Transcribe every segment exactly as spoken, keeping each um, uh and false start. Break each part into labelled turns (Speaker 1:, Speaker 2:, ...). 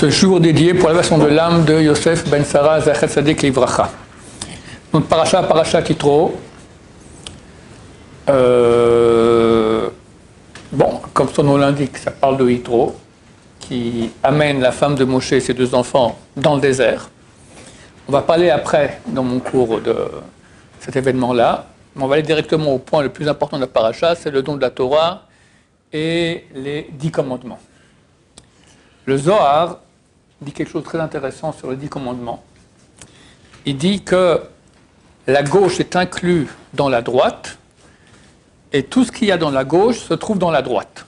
Speaker 1: ce jour dédié pour l'élévation de l'âme de Yosef ben Sarah Zachet Tzadik Livracha. Donc paracha, paracha Yitro. Euh, bon, comme son nom l'indique, ça parle de Yitro, qui amène la femme de Moshe et ses deux enfants dans le désert. On va parler après, dans mon cours, de cet événement-là. Mais on va aller directement au point le plus important de la paracha, c'est le don de la Torah et les dix commandements. Le Zohar dit quelque chose de très intéressant sur les dix commandements. Il dit que la gauche est inclue dans la droite et tout ce qu'il y a dans la gauche se trouve dans la droite.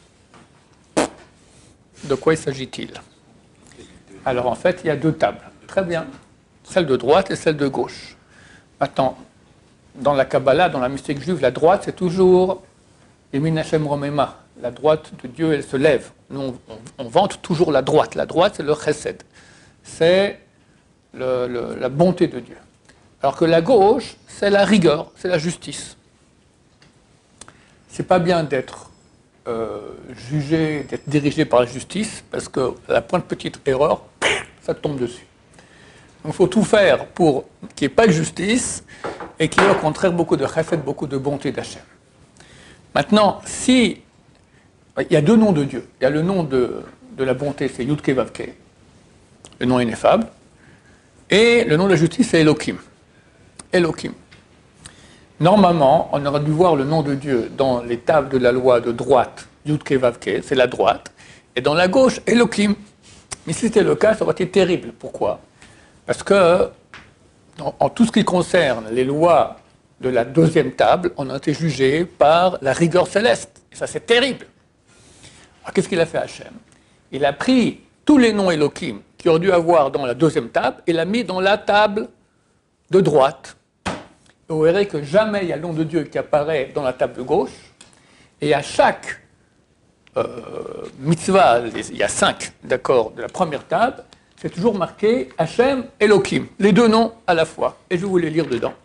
Speaker 1: De quoi il s'agit-il? Alors en fait, il y a deux tables. Très bien. Celle de droite et celle de gauche. Maintenant, dans la Kabbalah, dans la mystique juive, la droite, c'est toujours Yemin Hashem Romema. La droite de Dieu, elle se lève. Nous, on, on, on vante toujours la droite. La droite, c'est le chesed. C'est le, le, la bonté de Dieu. Alors que la gauche, c'est la rigueur, c'est la justice. C'est pas bien d'être euh, jugé, d'être dirigé par la justice, parce que à la pointe petite erreur, ça tombe dessus. Donc il faut tout faire pour qu'il n'y ait pas de justice et qu'il y ait au contraire beaucoup de chesed, beaucoup de bonté d'Hachem. Maintenant, si il y a deux noms de Dieu, il y a le nom de, de la bonté, c'est Yud Ke Vav Ke, le nom ineffable, et le nom de la justice, c'est Elohim. Elohim. Normalement, on aurait dû voir le nom de Dieu dans les tables de la loi de droite, Yud Ke Vav Ke, c'est la droite, et dans la gauche, Elohim. Mais si c'était le cas, ça aurait été terrible. Pourquoi? Parce que, en, en tout ce qui concerne les lois de la deuxième table, on a été jugé par la rigueur céleste. Et ça, c'est terrible. Alors, qu'est-ce qu'il a fait Hachem? Il a pris tous les noms Elohim qu'il aurait dû avoir dans la deuxième table et l'a mis dans la table de droite. Et vous verrez que jamais il y a le nom de Dieu qui apparaît dans la table de gauche. Et à chaque euh, mitzvah, il y a cinq, d'accord, de la première table, c'est toujours marqué Hachem, Elohim, les deux noms à la fois. Et je vais vous les lire dedans.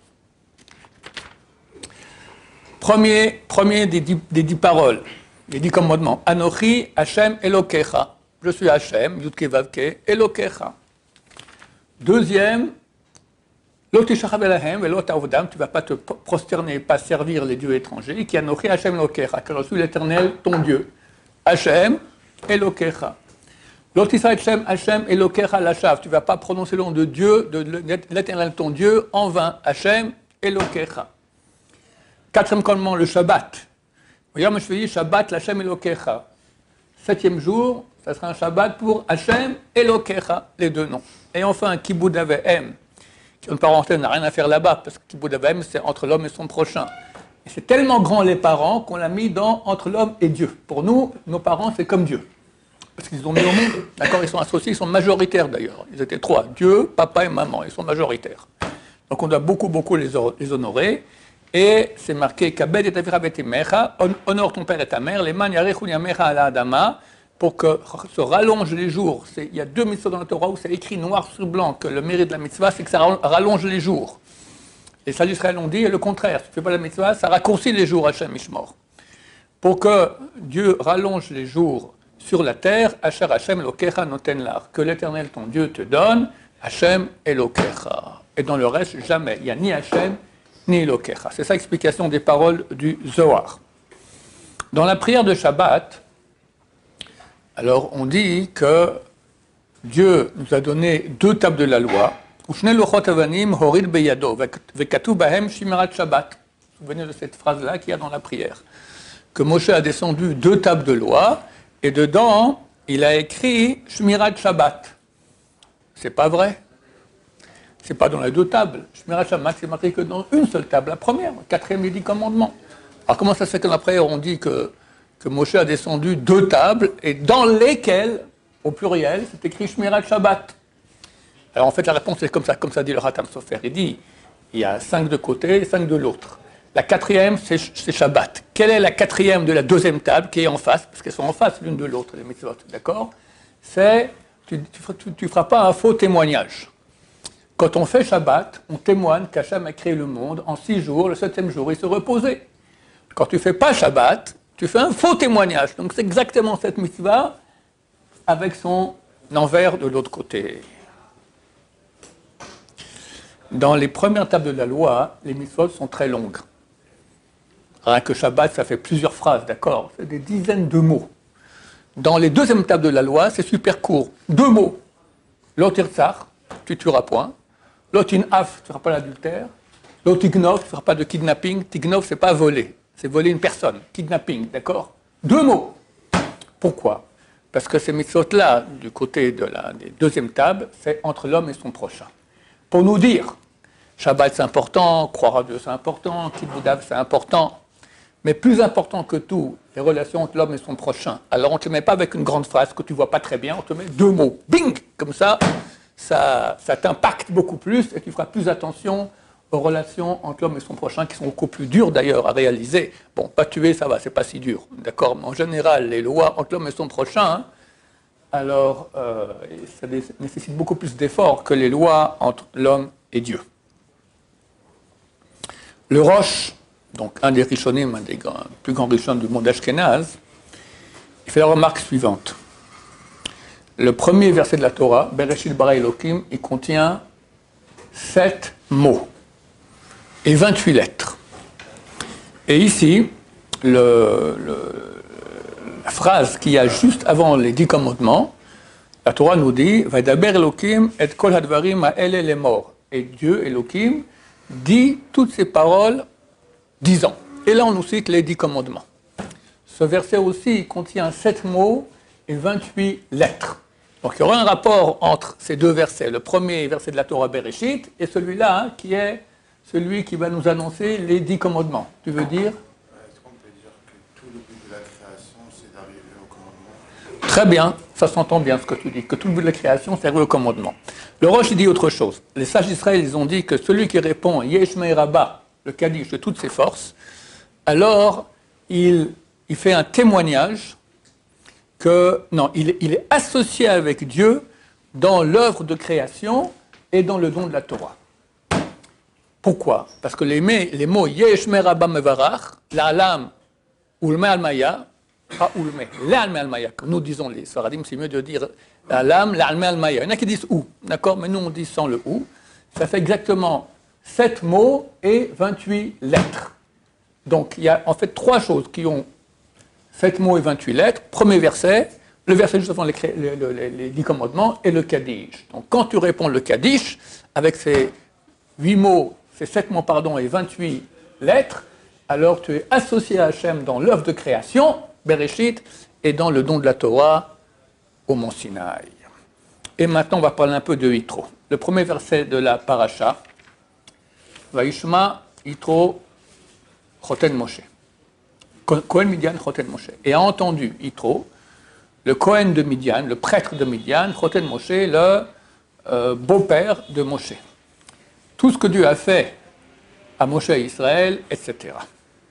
Speaker 1: Premier, premier des, dix, des dix paroles, les dix commandements. Anochi, Hachem, Elokecha. Je suis Hachem, Yud Ke Vav Ke, Elokecha. Deuxième, Lo tishachav elahem velo ta'avdam, tu ne vas pas te prosterner, pas servir les dieux étrangers. Qui Anochi, Hachem, Elokecha, car je suis l'Éternel, ton Dieu. Hachem, Elokecha. Lo tishachav Hachem, Hachem, Elokecha lashav, tu ne vas pas prononcer le nom de Dieu, de l'Éternel, ton Dieu, en vain. Hachem, Elokecha. Quatrième commandement, le Shabbat. Yom Shvi'i, Shabbat, l'Hachem Elokecha. Septième jour, ça sera un Shabbat pour Hachem Elokecha, les deux noms. Et enfin, Kibud Avehem, qui, une parenthèse, n'a rien à faire là-bas, parce que Kibud Avehem, c'est entre l'homme et son prochain. Et c'est tellement grand les parents qu'on l'a mis dans entre l'homme et Dieu. Pour nous, nos parents, c'est comme Dieu. Parce qu'ils ont mis au monde, d'accord, ils sont associés, ils sont majoritaires d'ailleurs. Ils étaient trois, Dieu, papa et maman, ils sont majoritaires. Donc on doit beaucoup, beaucoup les, les honorer. Et c'est marqué Kabed et Tavira Betimecha, honore ton père et ta mère, les man yarechun yamecha ala adama, pour que se rallonge les jours. C'est, il y a deux mitzvahs dans la Torah où c'est écrit noir sur blanc que le mérite de la mitzvah, c'est que ça rallonge les jours. Les sages d'Israël ont dit le contraire, si tu ne fais pas la mitzvah, ça raccourcit les jours, Hachem Ishmor. Pour que Dieu rallonge les jours sur la terre, Asher Hachem Elokecha noten lar, que l'Éternel ton Dieu te donne, Hachem Elokecha. Et dans le reste, jamais, il n'y a ni Hachem, ni Elokecha. C'est ça l'explication des paroles du Zohar. Dans la prière de Shabbat, alors on dit que Dieu nous a donné deux tables de la loi. Ushne lochot avanim horid beyado vekatu bahem shmirat Shabbat. Vous vous souvenez de cette phrase-là qu'il y a dans la prière. Que Moshe a descendu deux tables de loi et dedans il a écrit shmirat Shabbat. C'est pas vrai. C'est pas dans les deux tables. Shmirat Shabbat, c'est marqué que dans une seule table, la première, le quatrième des dix commandements. Alors comment ça se fait que dans la prière, on dit que, que Moshe a descendu deux tables, et dans lesquelles, au pluriel, c'est écrit Shmirat Shabbat. Alors en fait, la réponse est comme ça, comme ça dit le Hatam Sofer. Il dit, il y a cinq de côté et cinq de l'autre. La quatrième, c'est, c'est Shabbat. Quelle est la quatrième de la deuxième table, qui est en face, parce qu'elles sont en face l'une de l'autre, les mitzvot, d'accord? C'est, tu ne feras pas un faux témoignage. Quand on fait Shabbat, on témoigne qu'Hachem a créé le monde en six jours, le septième jour, il se reposait. Quand tu ne fais pas Shabbat, tu fais un faux témoignage. Donc c'est exactement cette mitzvah avec son l'envers de l'autre côté. Dans les premières tables de la loi, les mitzvot sont très longues. Rien que Shabbat, ça fait plusieurs phrases, d'accord? C'est des dizaines de mots. Dans les deuxièmes tables de la loi, c'est super court. Deux mots. L'otirtsar, tu tueras point. L'otinaf, tu ne feras pas l'adultère. L'otignov, tu ne feras pas de kidnapping. Tignov, c'est pas voler. C'est voler une personne. Kidnapping, d'accord? Deux mots. Pourquoi? Parce que ces mitzvot-là, du côté de la des deuxième table, c'est entre l'homme et son prochain. Pour nous dire, Shabbat c'est important, croire à Dieu c'est important, Kibbutz c'est important, mais plus important que tout, les relations entre l'homme et son prochain. Alors on ne te met pas avec une grande phrase que tu ne vois pas très bien, on te met deux mots, bing, comme ça, ça, ça t'impacte beaucoup plus et tu feras plus attention aux relations entre l'homme et son prochain qui sont beaucoup plus dures d'ailleurs à réaliser. Bon, pas tuer, ça va, c'est pas si dur, d'accord, mais en général, les lois entre l'homme et son prochain, hein, alors euh, ça nécessite beaucoup plus d'efforts que les lois entre l'homme et Dieu. Le Rosh, donc un des Rishonim, un des grands, plus grands Rishonim du monde ashkénaze, il fait la remarque suivante. Le premier verset de la Torah, Bereshit bara Elokim, il contient sept mots et vingt-huit lettres. Et ici, le, le, la phrase qu'il y a juste avant les dix commandements, la Torah nous dit Vaidaber Elokim et kol hadvarim ha'ele lemor. Et Dieu, Elokim, dit toutes ces paroles dix ans. Et là, on nous cite les dix commandements. Ce verset aussi contient sept mots et vingt-huit lettres. Donc il y aura un rapport entre ces deux versets, le premier verset de la Torah Bereshit et celui-là hein, qui est celui qui va nous annoncer les dix commandements. Tu veux dire?
Speaker 2: Est-ce qu'on peut dire que tout le but de la création, c'est d'arriver au commandement?
Speaker 1: Très bien, ça s'entend bien ce que tu dis, que tout le but de la création, c'est d'arriver au commandement. Le Rosh, il dit autre chose. Les sages d'Israël, ils ont dit que celui qui répond Yesh Mei Rabba, le Kaddish de toutes ses forces, alors il, il fait un témoignage que, non, il, il est associé avec Dieu dans l'œuvre de création et dans le don de la Torah. Pourquoi? Parce que les, les mots Yesh Mei Rabba Mevarach, La'alam, Ulme Almaya, pas Ulme, La'alme Almaya, comme nous disons les Sfaradim, c'est mieux de dire La'alam, La'alme Almaya. Il y en a qui disent ou, d'accord, mais nous on dit sans le ou. Ça fait exactement sept mots et vingt-huit lettres. Donc il y a en fait trois choses qui ont sept mots et vingt-huit lettres. Premier verset, le verset juste avant les, les, les, les dix commandements, et le Kaddish. Donc quand tu réponds le Kaddish, avec ces huit mots, ces sept mots pardon, et vingt-huit lettres, alors tu es associé à Hachem dans l'œuvre de création, Bereshit, et dans le don de la Torah au mont Sinaï. Et maintenant on va parler un peu de Yitro. Le premier verset de la paracha, Vaishma Yitro Choten Moshe. Kohen Midian Choten Moshe. Et a entendu Yitro, le Kohen de Midian, le prêtre de Midian, Choten Moshe, le euh, beau-père de Moshe. Tout ce que Dieu a fait à Moshe et Israël, et cetera.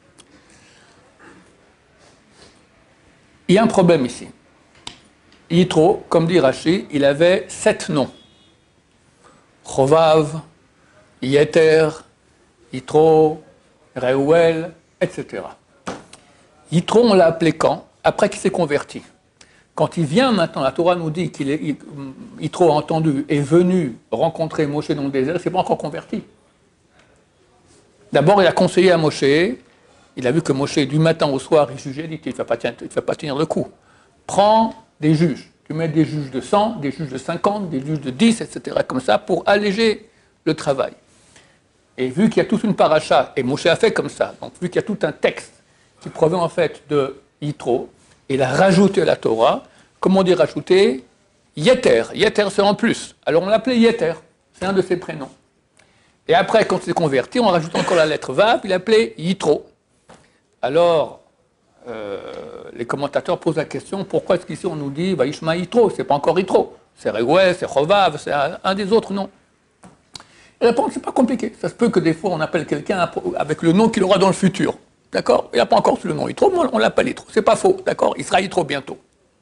Speaker 1: Il y a un problème ici. Yitro, comme dit Rashi, il avait sept noms. Chovav, Yeter, Yitro, Reuel, et cetera. Yitro, on l'a appelé quand? Après qu'il s'est converti. Quand il vient maintenant, la Torah nous dit qu'il est, Yitro a entendu, est venu rencontrer Moshe dans le désert, il ne s'est pas encore converti. D'abord, il a conseillé à Moshe, il a vu que Moshe, du matin au soir, il jugeait, il dit, il ne va pas tenir, pas tenir le coup. Prends des juges. Tu mets des juges de cent, des juges de cinquante, des juges de dix, et cetera, comme ça, pour alléger le travail. Et vu qu'il y a toute une paracha, et Moshe a fait comme ça, donc vu qu'il y a tout un texte qui provient en fait de Yitro, il a rajouté à la Torah, comment dire rajouter? Yeter. Yeter, c'est en plus. Alors on l'appelait Yeter, c'est un de ses prénoms. Et après, quand il s'est converti, on rajoute encore la lettre Vav, il l'appelait Yitro. Alors, euh, les commentateurs posent la question, pourquoi est-ce qu'ici on nous dit Vaishma Yitro? C'est pas encore Yitro. C'est Reuel, c'est Chovav, c'est un, un des autres noms. Et la réponse, c'est pas compliqué. Ça se peut que des fois, on appelle quelqu'un avec le nom qu'il aura dans le futur. D'accord? Il n'a pas encore le nom Yitro, mais on l'appelle Yitro. C'est pas faux, d'accord? Il sera Yitro bientôt.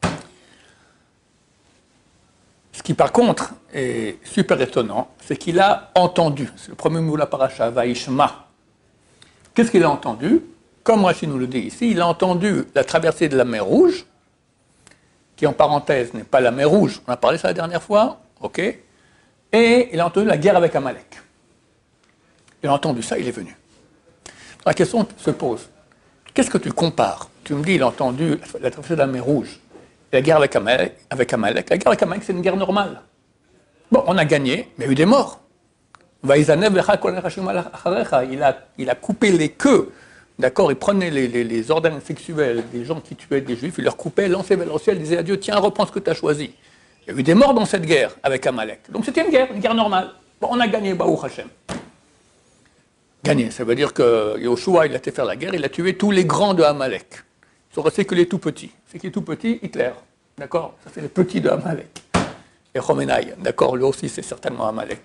Speaker 1: Ce qui, par contre, est super étonnant, c'est qu'il a entendu. C'est le premier mot de la paracha, Vaishma. Qu'est-ce qu'il a entendu? Comme Rashi nous le dit ici, il a entendu la traversée de la mer Rouge qui en parenthèse n'est pas la mer Rouge, on a parlé ça la dernière fois, ok, et il a entendu la guerre avec Amalek. Il a entendu ça, il est venu. La question se pose, qu'est-ce que tu compares? Tu me dis, il a entendu la traversée de la mer Rouge, et la guerre avec Amalek, avec Amalek. La guerre avec Amalek, c'est une guerre normale. Bon, on a gagné, mais il y a eu des morts. Il a, il a coupé les queues, d'accord, il prenait les, les, les ordres sexuels des gens qui tuaient des juifs, il leur coupait, lançait vers le ciel, disait à Dieu, tiens, reprends ce que tu as choisi. Il y a eu des morts dans cette guerre avec Amalek. Donc c'était une guerre, une guerre normale. Bon, on a gagné, Baruch Hashem. Gagné, ça veut dire que Yoshua, il a été faire la guerre, il a tué tous les grands de Amalek. Ils sont restés que les tout petits. C'est qui est tout petit? Hitler, d'accord, ça c'est les petits de Amalek. Et Khomeini, d'accord, lui aussi c'est certainement Amalek.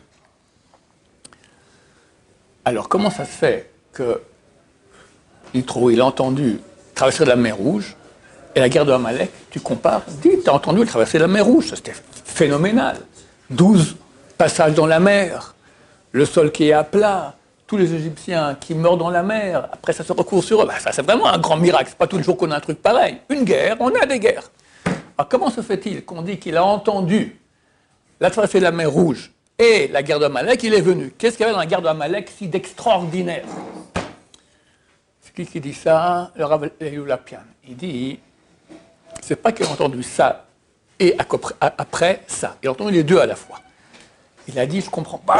Speaker 1: Alors, comment ça se fait que Yitro, il a entendu traverser la mer Rouge et la guerre de Amalek, tu compares, dis, tu as entendu traverser la mer Rouge, c'était phénoménal. douze passages dans la mer, le sol qui est à plat, tous les Égyptiens qui meurent dans la mer, après ça se recourt sur eux. Ben, ça, c'est vraiment un grand miracle, c'est pas tous les jours qu'on a un truc pareil. Une guerre, on a des guerres. Alors, comment se fait-il qu'on dit qu'il a entendu la traversée de la mer Rouge et la guerre d'Amalek, il est venu. Qu'est-ce qu'il y avait dans la guerre d'Amalek si d'extraordinaire? C'est qui qui dit ça? Le Rav Lapian. Il dit, c'est pas qu'il a entendu ça et après ça. Il a entendu les deux à la fois. Il a dit, je comprends pas.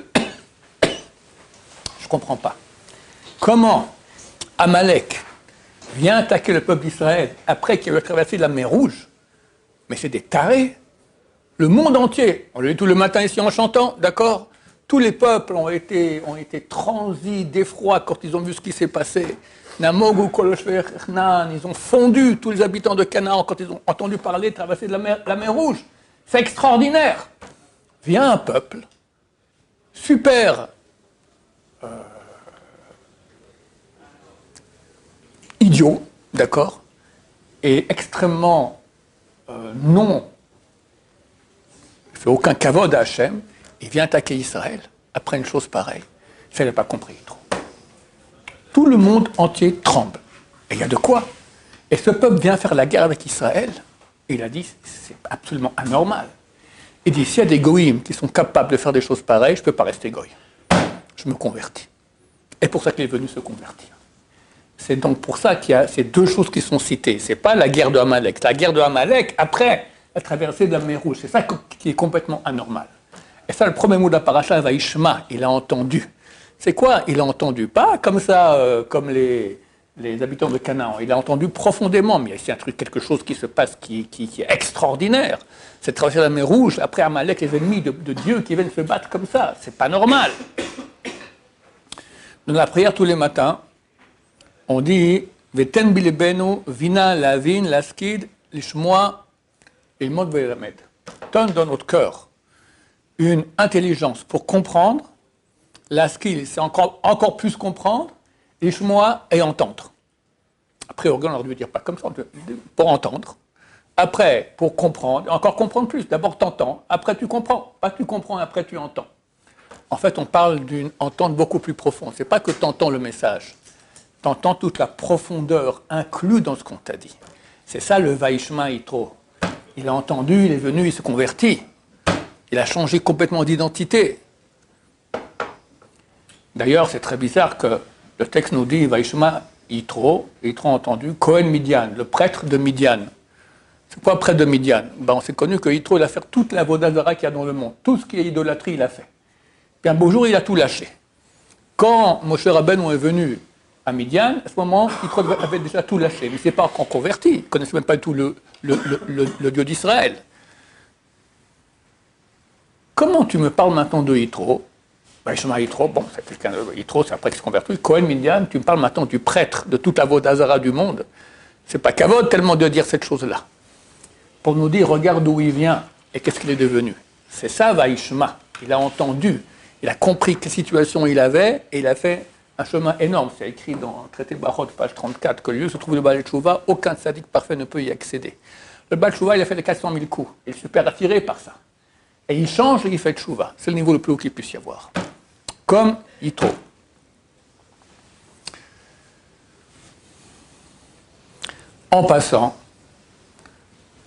Speaker 1: je comprends pas. Comment Amalek vient attaquer le peuple d'Israël après qu'il a traversé la mer Rouge? Mais c'est des tarés. Le monde entier, on le dit tout le matin ici en chantant, d'accord? Tous les peuples ont été, ont été transis d'effroi quand ils ont vu ce qui s'est passé. Namogu, Koloshver, Hnan, ils ont fondu, tous les habitants de Canaan, quand ils ont entendu parler de traverser de la mer, la mer Rouge. C'est extraordinaire. Vient un peuple, super euh, idiot, d'accord? Et extrêmement euh, non il ne fait aucun kavod à Hachem, il vient attaquer Israël après une chose pareille. Ça, il n'a pas compris trop. Tout le monde entier tremble. Et il y a de quoi. Et ce peuple vient faire la guerre avec Israël, et il a dit, c'est absolument anormal. Il dit, s'il y a des goïms qui sont capables de faire des choses pareilles, je ne peux pas rester goï. Je me convertis. Et pour ça qu'il est venu se convertir. C'est donc pour ça qu'il y a ces deux choses qui sont citées. Ce n'est pas la guerre de Amalek. La guerre de Amalek, après la traversée de la mer Rouge. C'est ça qui est complètement anormal. Et ça, le premier mot de la paracha, Vaishma, il a entendu. C'est quoi? Il a entendu, pas comme ça, euh, comme les, les habitants de Canaan. Il a entendu profondément, mais il y a ici un truc, quelque chose qui se passe qui, qui, qui est extraordinaire. C'est traverser la mer Rouge, après Amalek, les ennemis de, de Dieu qui viennent se battre comme ça. C'est pas normal. Dans la prière tous les matins, on dit Veten bilebenu vina lavin laskid lishmoa ilmod velamed. Donne dans notre cœur une intelligence pour comprendre. Laskid, c'est encore, encore plus comprendre. Lishmoa et entendre. Après, on aurait dû dire pas comme ça, pour entendre. Après, pour comprendre, encore comprendre plus. D'abord, t'entends, après tu comprends. Pas tu comprends, après tu entends. En fait, on parle d'une entente beaucoup plus profonde. C'est pas que tu entends le message. Tu entends toute la profondeur inclue dans ce qu'on t'a dit. C'est ça le Vaishma Yitro. Il a entendu, il est venu, il se convertit. Il a changé complètement d'identité. D'ailleurs, c'est très bizarre que le texte nous dit Vaishma Yitro, Yitro entendu, Cohen Midian, le prêtre de Midian. C'est quoi prêtre de Midian? Ben, on s'est connu que Yitro, il a fait toute la vodazara qu'il y a dans le monde. Tout ce qui est idolâtrie, il a fait. Puis un beau jour, il a tout lâché. Quand Moshe Rabbeinu est venu à Midian, à ce moment, Yitro avait déjà tout lâché. Mais il ne s'est pas encore converti. Il ne connaissait même pas tout le, le, le, le, le Dieu d'Israël. Comment tu me parles maintenant de Yitro? Ben, Ishmael Yitro, bon, c'est quelqu'un de Yitro, c'est après qu'il se convertit. Cohen Midian, tu me parles maintenant du prêtre de toute la Vodazara du monde. C'est pas kavod tellement de dire cette chose-là. Pour nous dire, regarde d'où il vient et qu'est-ce qu'il est devenu. C'est ça, Vaishma. Il a entendu. Il a compris quelle situation il avait et il a fait un chemin énorme. C'est écrit dans le traité Barot, page trente-quatre, que le lieu se trouve le Baal Tchouva, aucun tzaddik parfait ne peut y accéder. Le Baal Tchouva, il a fait les quatre cent mille coups. Il est super attiré par ça. Et il change et il fait Tchouva. C'est le niveau le plus haut qu'il puisse y avoir. Comme Yitro. En passant,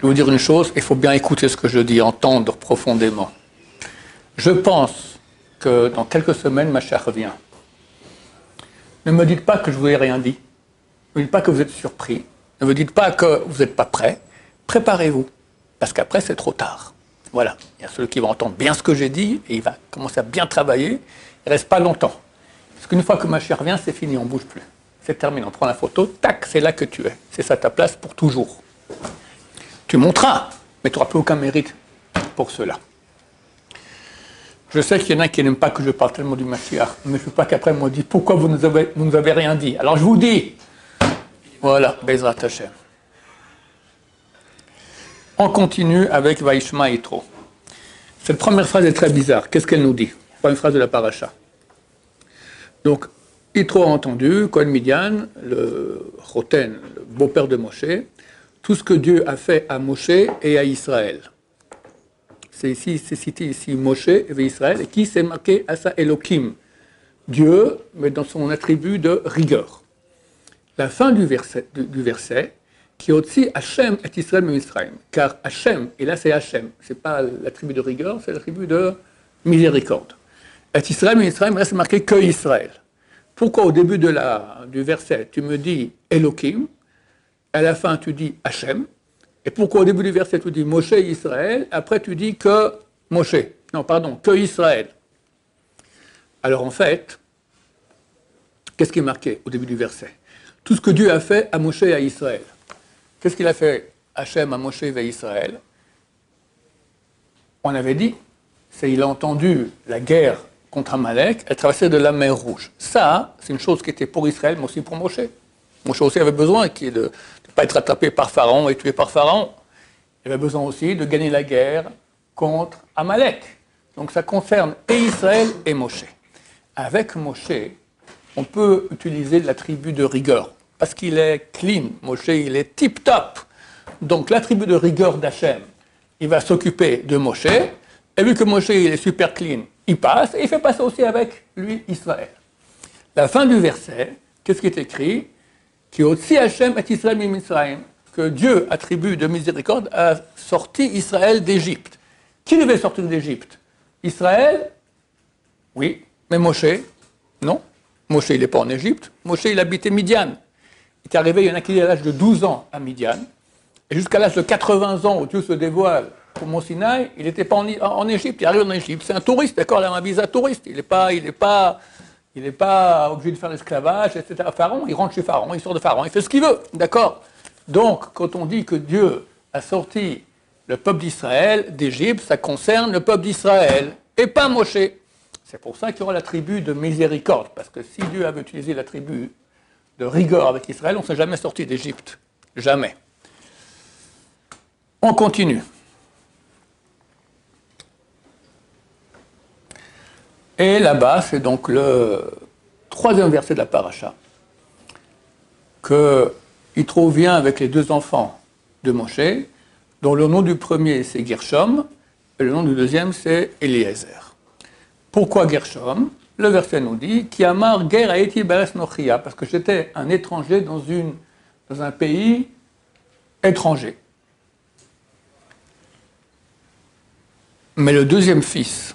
Speaker 1: Je vais vous dire une chose, il faut bien écouter ce que je dis, entendre profondément. Je pense que dans quelques semaines, ma chère revient. Ne me dites pas que je ne vous ai rien dit. Ne me dites pas que vous êtes surpris. Ne me dites pas que vous n'êtes pas prêt. Préparez-vous, parce qu'après, c'est trop tard. Voilà, il y a celui qui va entendre bien ce que j'ai dit, et il va commencer à bien travailler. Il ne reste pas longtemps. Parce qu'une fois que ma chère vient, c'est fini, on ne bouge plus. C'est terminé, on prend la photo, tac, c'est là que tu es. C'est ça ta place pour toujours. Tu monteras, mais tu n'auras plus aucun mérite pour cela. Je sais qu'il y en a qui n'aiment pas que je parle tellement du Mashiach, mais je ne veux pas qu'après me disent pourquoi vous ne nous avez, vous nous avez rien dit. Alors je vous dis, voilà, Bezrat Hashem. On continue avec Vaishma Yitro. Cette première phrase est très bizarre. Qu'est-ce qu'elle nous dit? Première phrase de la paracha. Donc, Yitro a entendu, Kohen Midian, le Choten, le beau-père de Moshe, tout ce que Dieu a fait à Moshe et à Israël. C'est ici, c'est cité ici Moshe et Israël, et qui s'est marqué à sa Elohim, Dieu, mais dans son attribut de rigueur. La fin du verset, du, du verset qui est aussi Hachem et Israël et Israël, car Hachem, et là c'est Hachem, c'est pas l'attribut de rigueur, c'est l'attribut de miséricorde. Et Israël et Israël reste marqué que Israël. Pourquoi au début de la, du verset tu me dis Elohim, à la fin tu dis Hachem, et pourquoi au début du verset tu dis Moshe et Israël, après tu dis que Moshe, non pardon, que Israël. Alors en fait, qu'est-ce qui est marqué au début du verset? Tout ce que Dieu a fait à Moshe et à Israël. Qu'est-ce qu'il a fait Hachem à Moshe et à Israël? On avait dit, c'est il a entendu la guerre contre Amalek, elle traversait de la mer Rouge. Ça, c'est une chose qui était pour Israël, mais aussi pour Moshe. Moshe aussi avait besoin de ne pas être attrapé par Pharaon et tué par Pharaon. Il avait besoin aussi de gagner la guerre contre Amalek. Donc ça concerne et Israël et Moshe. Avec Moshe, on peut utiliser l'attribut de rigueur, parce qu'il est clean. Moshe, il est tip-top. Donc l'attribut de rigueur d'Hachem, il va s'occuper de Moshe, et vu que Moshe, il est super clean, il passe, et il fait passer aussi avec lui Israël. La fin du verset, qu'est-ce qui est écrit? Qui aussi Hachem et Israël et Mitzrayim, que Dieu attribue de miséricorde a sorti Israël d'Égypte. Qui devait sortir d'Égypte? Israël? Oui. Mais Moshe? Non. Moshe, il n'est pas en Égypte. Moshe, il habitait Midian. Il est arrivé, il y en a qui à l'âge de douze ans à Midian. Et jusqu'à l'âge de quatre-vingts ans, où Dieu se dévoile pour Mont Sinaï, il n'était pas en, en Égypte. Il arrive en Égypte. C'est un touriste, d'accord? Il a un visa touriste. Il n'est pas... Il n'est pas Il n'est pas obligé de faire l'esclavage, et cetera. Pharaon, il rentre chez Pharaon, il sort de Pharaon, il fait ce qu'il veut, d'accord? Donc, quand on dit que Dieu a sorti le peuple d'Israël d'Égypte, ça concerne le peuple d'Israël, et pas Moshe. C'est pour ça qu'il y aura l'attribut de miséricorde, parce que si Dieu avait utilisé l'attribut de rigueur avec Israël, on ne s'est jamais sorti d'Égypte. Jamais. On continue. Et là-bas, c'est donc le troisième verset de la paracha, que Yitro vient avec les deux enfants de Moshe, dont le nom du premier c'est Gershom, et le nom du deuxième c'est Eliezer. Pourquoi Gershom? Le verset nous dit Ki amar ger haïti beres nochia, parce que j'étais un étranger dans, une, dans un pays étranger. Mais le deuxième fils,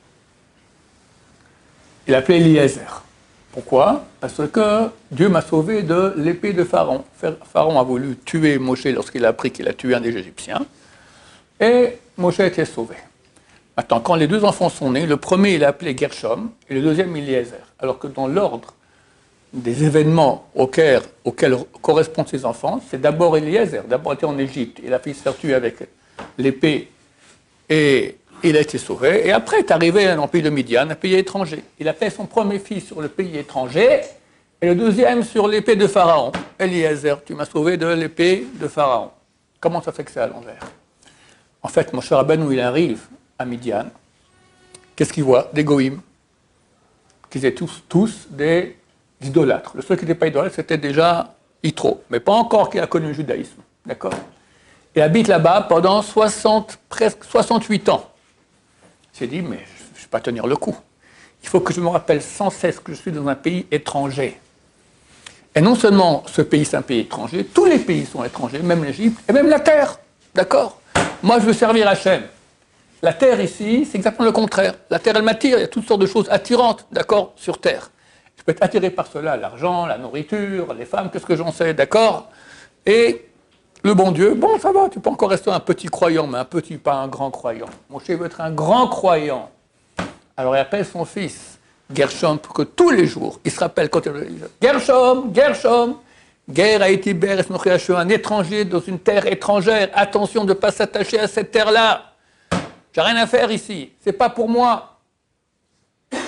Speaker 1: il appelait Eliezer. Pourquoi? Parce que Dieu m'a sauvé de l'épée de Pharaon. Pharaon a voulu tuer Moshe lorsqu'il a appris qu'il a tué un des Égyptiens. Et Moshe a été sauvé. Maintenant, quand les deux enfants sont nés, le premier il est appelé Gershom et le deuxième Eliezer. Alors que dans l'ordre des événements auxquels, auxquels correspondent ces enfants, c'est d'abord Eliezer. D'abord il était en Égypte. Il a fait se faire tuer avec l'épée et il a été sauvé, et après est arrivé dans le pays de Midian, un pays étranger. Il a fait son premier fils sur le pays étranger, et le deuxième sur l'épée de Pharaon. Eliezer, tu m'as sauvé de l'épée de Pharaon. Comment ça fait que c'est à l'envers? En fait, Moshe Rabbeinu, il arrive à Midian. Qu'est-ce qu'il voit? Des goïms, qui étaient tous, tous des idolâtres. Le seul qui n'était pas idolâtre, c'était déjà Yitro, mais pas encore qu'il a connu le judaïsme. D'accord? Il habite là-bas pendant soixante, presque soixante-huit ans. Il s'est dit, mais je ne vais pas tenir le coup. Il faut que je me rappelle sans cesse que je suis dans un pays étranger. Et non seulement ce pays, c'est un pays étranger, tous les pays sont étrangers, même l'Égypte, et même la terre. d'accord? Moi, je veux servir Hachem. La terre ici, c'est exactement le contraire. La terre, elle m'attire, il y a toutes sortes de choses attirantes, d'accord, sur terre. Je peux être attiré par cela, l'argent, la nourriture, les femmes, qu'est-ce que j'en sais, d'accord? Et le bon Dieu, bon, ça va, tu peux encore rester un petit croyant, mais un petit, pas un grand croyant. Moshe veut être un grand croyant. Alors il appelle son fils, Gershom, pour que tous les jours, il se rappelle quand il dit Gershom, Gershom, Ger a été ber, je suis un étranger dans une terre étrangère, attention de ne pas s'attacher à cette terre-là. J'ai rien à faire ici, c'est pas pour moi. Il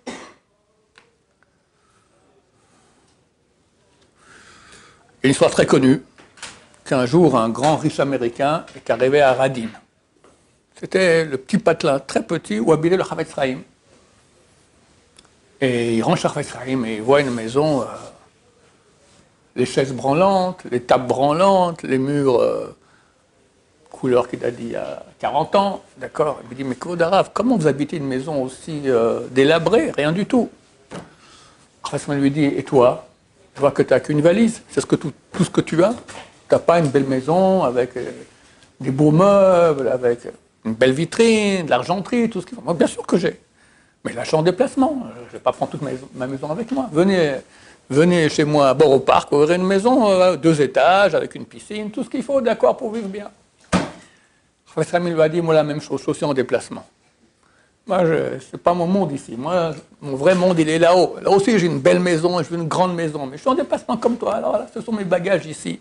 Speaker 1: y a une histoire très connue, qu'un jour, un grand riche américain est arrivé à Radin. C'était le petit patelin, très petit, où habitait le Chavetz Chaim. Et il rentre chez Chavetz Chaim et il voit une maison, euh, les chaises branlantes, les tables branlantes, les murs, euh, couleur qu'il a dit il y a quarante ans, d'accord? Il me dit, mais Kavod Harav, comment vous habitez une maison aussi euh, délabrée? Rien du tout. Chavetz Chaim lui dit, et toi? Je vois que tu n'as qu'une valise, c'est ce que tout, tout ce que tu as. Tu n'as pas une belle maison avec euh, des beaux meubles, avec une belle vitrine, de l'argenterie, tout ce qu'il faut. Moi, bien sûr que j'ai. Mais là, je suis en déplacement. Je ne vais pas prendre toute ma maison, ma maison avec moi. Venez, venez chez moi à bord au parc, vous aurez une maison, euh, deux étages, avec une piscine, tout ce qu'il faut, d'accord, pour vivre bien. Chavetz Chaim lui a dit, moi, la même chose, je suis aussi en déplacement. Moi, ce n'est pas mon monde ici. Moi, mon vrai monde, il est là-haut. Là aussi, j'ai une belle maison, je veux une grande maison. Mais je suis en déplacement comme toi. Alors là, ce sont mes bagages ici.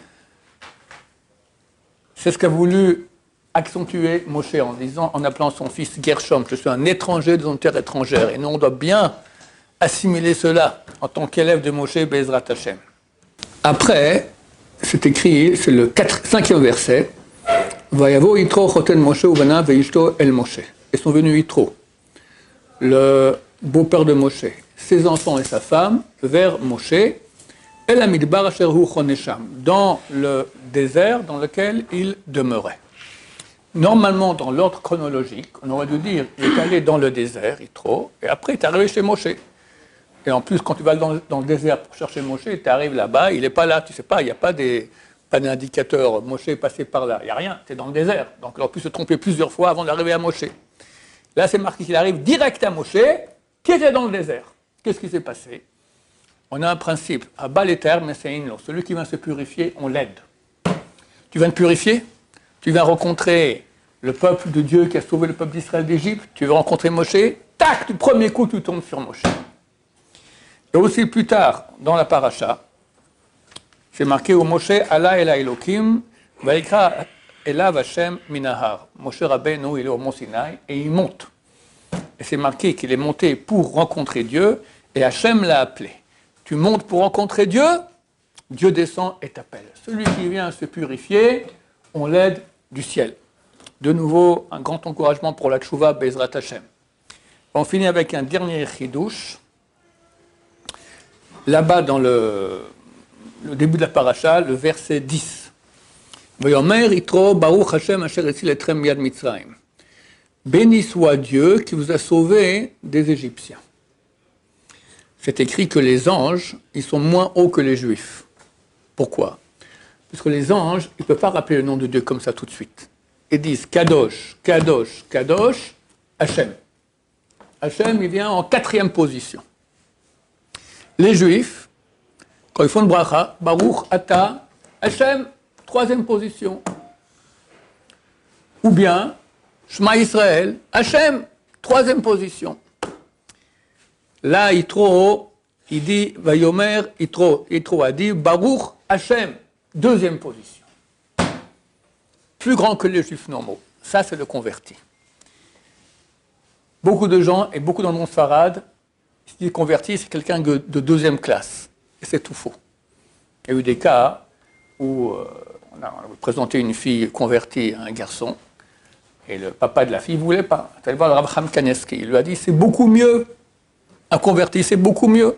Speaker 1: C'est ce qu'a voulu accentuer Moshe en disant, en appelant son fils Gershom, je suis un étranger dans une terre étrangère. Et nous, on doit bien assimiler cela en tant qu'élève de Moshe Be'ezrat Hashem. Après, c'est écrit, c'est le cinquième verset, Vayavo Yitro choten Moshe uvana veishto el Moshe. Et sont venus Yitro, le beau-père de Moshe, ses enfants et sa femme, vers Moshe, El Amidbar asher hu chonesham, dans le désert dans lequel il demeurait. Normalement, dans l'ordre chronologique, on aurait dû dire, il est allé dans le désert, Yitro, et après il est arrivé chez Moshe. Et en plus, quand tu vas dans, dans le désert pour chercher Moshe, tu arrives là-bas, il n'est pas là, tu ne sais pas, il n'y a pas des... pas d'indicateur, Moshe est passé par là, il n'y a rien, tu es dans le désert. Donc on a pu se tromper plusieurs fois avant d'arriver à Moshe. Là, c'est marqué qu'il arrive direct à Moshe, qui était dans le désert. Qu'est-ce qui s'est passé? On a un principe, à bas les termes, c'est une celui qui vient se purifier, on l'aide. Tu viens te purifier, tu viens rencontrer le peuple de Dieu qui a sauvé le peuple d'Israël d'Égypte, tu veux rencontrer Moshe, tac, du premier coup, tu tombes sur Moshe. Et aussi plus tard, dans la paracha, c'est marqué au Moshe, Allah el Elohim, Vaikra Elav Hashem Minahar. Moshe Rabbeinu, il est au Mont Sinaï et il monte. Et c'est marqué qu'il est monté pour rencontrer Dieu et Hashem l'a appelé. Tu montes pour rencontrer Dieu, Dieu descend et t'appelle. Celui qui vient se purifier, on l'aide du ciel. De nouveau, un grand encouragement pour la Tchouva, Be'ezrat Hashem. On finit avec un dernier chidouche. Là-bas, dans le, le début de la paracha, le verset dix. Vayomer Yitro Baruch Hashem asher etzil etrem miyad Mitzrayim. Béni soit Dieu qui vous a sauvés des Égyptiens. C'est écrit que les anges, ils sont moins hauts que les Juifs. Pourquoi? Parce que les anges, ils ne peuvent pas rappeler le nom de Dieu comme ça tout de suite. Ils disent Kadosh, Kadosh, Kadosh, Hashem. Hashem, il vient en quatrième position. Les Juifs, quand ils font le bracha, Baruch, Ata, Hashem, troisième position. Ou bien, Shema Israël, Hashem, troisième position. Là, Yitro, il dit, Vayomer, Yitro, Yitro a dit, Baruch, Hashem, deuxième position. Plus grand que les Juifs normaux. Ça, c'est le converti. Beaucoup de gens, et beaucoup dans le monde farad, se disent converti, c'est quelqu'un de deuxième classe. Et c'est tout faux. Il y a eu des cas où euh, on a présenté une fille convertie à un garçon, et le papa de la fille ne voulait pas. Il allé voir le Rav Chaim Kaneski. Il lui a dit, c'est beaucoup mieux. Un converti, c'est beaucoup mieux.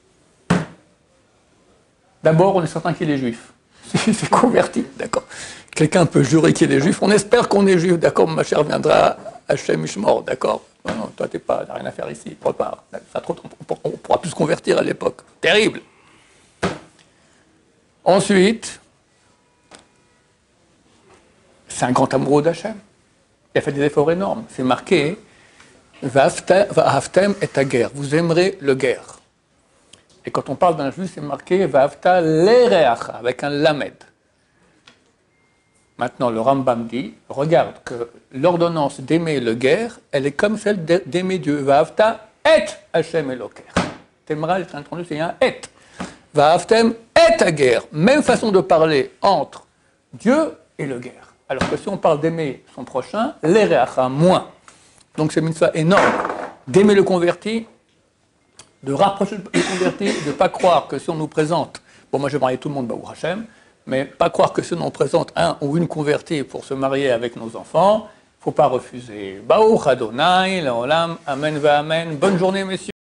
Speaker 1: D'abord, on est certain qu'il est juif. C'est converti, d'accord. Quelqu'un peut jurer qu'il est juif. On espère qu'on est juif, d'accord. Ma chère viendra à Hachem Ishmor, d'accord. Non, non, toi, tu n'as rien à faire ici. Prépare. Ça, trop, on ne pourra plus se convertir à l'époque. Terrible. Ensuite, c'est un grand amoureux d'Hachem. Il a fait des efforts énormes. C'est marqué Va'aftem et hager. Vous aimerez le guerre. Et quand on parle d'un juif, c'est marqué Va'afta l'ereacha, avec un lamed. Maintenant, le Rambam dit, regarde que l'ordonnance d'aimer le guerre, elle est comme celle d'aimer Dieu. Va'afta et Hachem Eloker. T'aimeras, c'est entendu, c'est un et. Va'aftem et hager. Même façon de parler entre Dieu et le guerre. Alors que si on parle d'aimer son prochain, l'ereacha, moins. Donc c'est une mitzvah énorme d'aimer le converti, de rapprocher le converti, de ne pas croire que si on nous présente, bon moi je vais marier tout le monde, Baruch Hashem, mais pas croire que si on nous présente un ou une convertie pour se marier avec nos enfants, il ne faut pas refuser. Baruch Adonai, Laolam, Amen va Amen. Bonne journée messieurs.